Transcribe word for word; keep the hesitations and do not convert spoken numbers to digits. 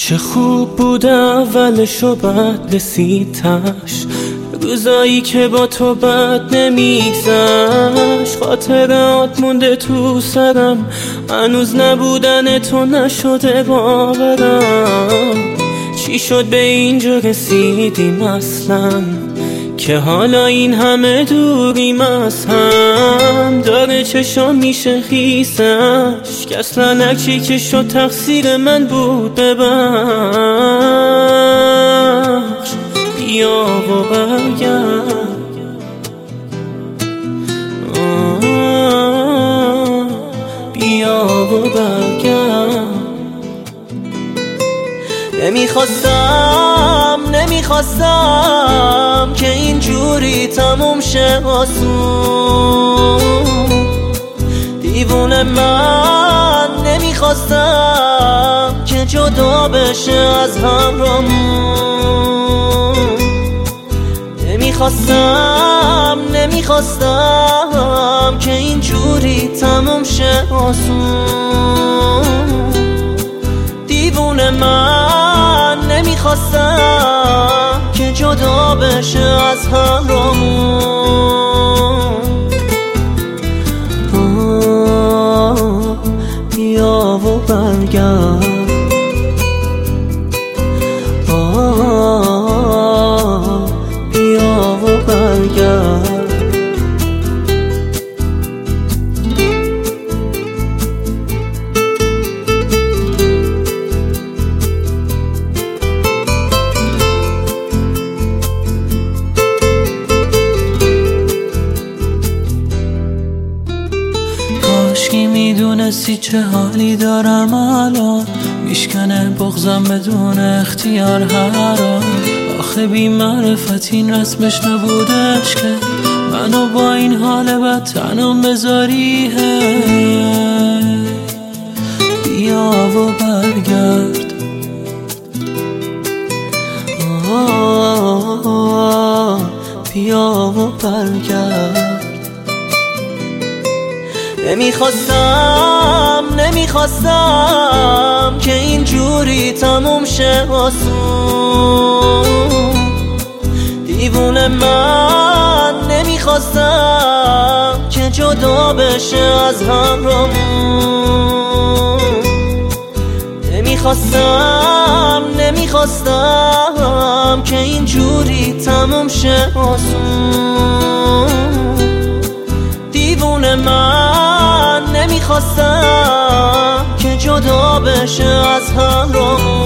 چه خوب بود اولش و بعد رسیدش، روزایی که با تو بد نمیگذشت. خاطرات مونده تو سرم، هنوز نبودن تو نشده باورم. چی شد به اینجا رسیدیم اصلا، که حالا این همه دوریم از هم. داره چشام میشه خیسش، که اصلا هرچی که شد تقصیر من بود ببخش. بیا و برگرد، بیا و برگرد. نمیخواستم نمیخواستم که اینجوری تموم شه آسون. دیوونه من نمیخواستم که جدا بشه از همرامون. نمیخواستم نمیخواستم که اینجوری تموم شه آسون. دیوونه من نمیخواستم که جدا بشه از همرامون. بیا و برگرد، بیا و برگرد. کاشکی میدونستی چه حالی دارم الان، میشکنه بغضم بدون اختیار هران. آخه بی معرفت این رسمش نبودش که منو با این حال بد تنم بذاری. بیا و برگرد، بیا و برگرد. نمیخواستم نمیخواستم که اینجوری تموم شه آسون. دیوونه من نمیخواستم که جدا بشه از همرامون. نمیخواستم نمیخواستم که اینجوری تموم شه آسون. دیوونه من نمیخواستم که جدا بشه از همرامون.